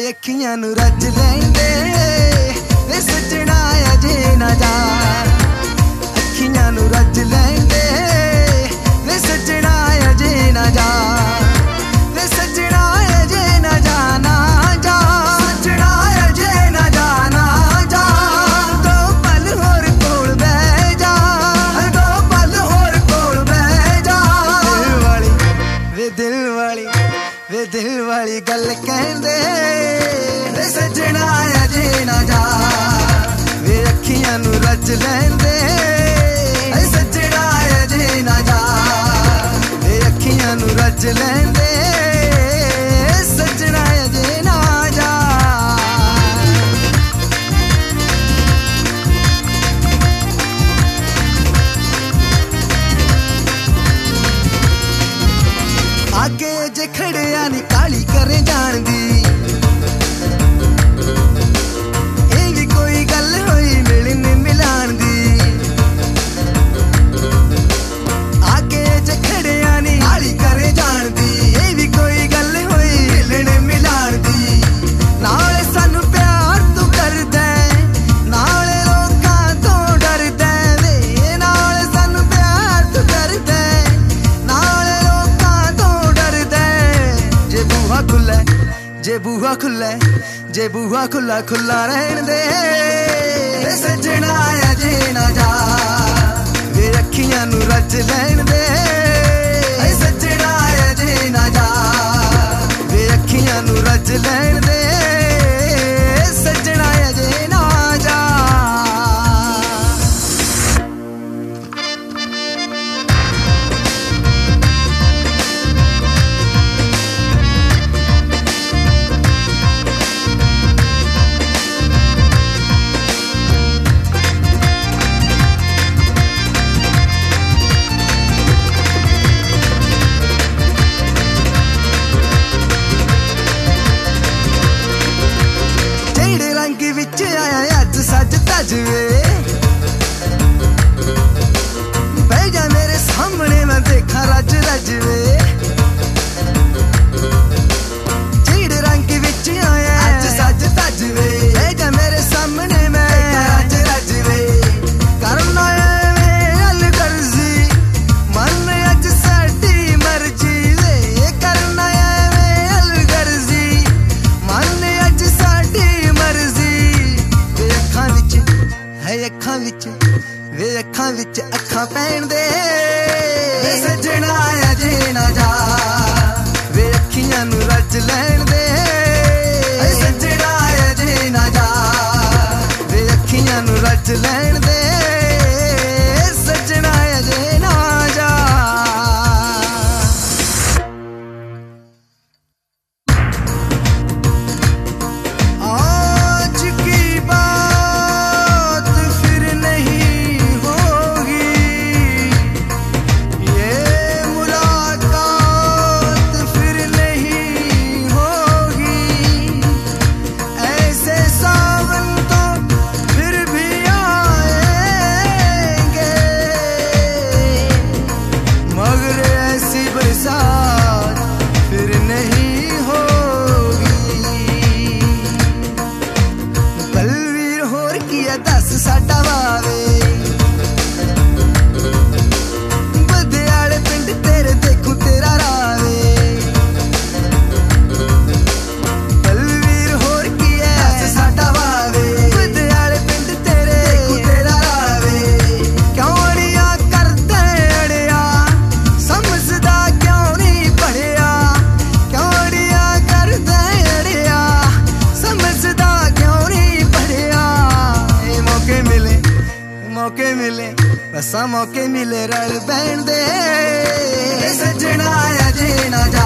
अखियां नू रज लेंदे वे सजना अजे ना जा। अखियां नू रज लेंदे वे सजना अजे ना जा। वे सजना अजे ना जाना जा। सजना अजे ना जाना जा। दो पल होर कोल बह जा। दो पल होर कोल बह जा। दिल वाली गल कहंदे वे सजना अजे ना जा। वे अखियां नू रज लेंदे सजना अजे ना जा। वे अखियां नू रज लेंदे सजना अजे ना जा। आगे जे खड़िया नी काली करे जान दी। ये भी कोई गल होई मिलने मिलान दी। आगे जे खड़िया नी काली करे जान दी। ये भी कोई गल होई मिलने मिलान दी। नाले सानू प्यार तू कर दे नाले लोकां तो डर दे वे। नाले सानू प्यार तू कर दे नाले लोकां तो डर दे। जे बूहा खुला जे बूहा खुला जे बूहा खुला खुला रहन दे सजना अजे ना जा। वे अखियां नू रज लैन दे सजना अजे ना जा। वे अखियां नू रज लैन दे सजना अजे ना जा। विच आया अज सज तज वे बह जा मेरे सामने मैं देखा रज रज वे। जेड़े रंग विच आया अज सज तज वे बह जा मेरे सामने मैं देखा रज रज वे। करना वे अल गर्जी मन अज साडी मर्जी वे। करना वे अल गर्जी मन अज साडी मर्जी। वे अखां विच अखां पैण दे सजना अजे ना जा। वे अखियां नू रज लैन दे सजना अजे ना जा। वे अखियां नू रज लैन दे सजना अजे ना जा। साडा वावे बदयाले पिंड तेरे देखू तेरा रावे। बलवीर होर की है साडा वावे बदयाले पिंड तेरे देखू तेरा रावे। क्यों अड़िया करदे अड़िया समझदा क्यों नहीं पढ़िया। क्यों अड़िया करदे अड़िया समझदा क्यों नहीं पढ़िया। मौके मिले बसा मौके मिले रल बैन दे सजना अजे ना जा।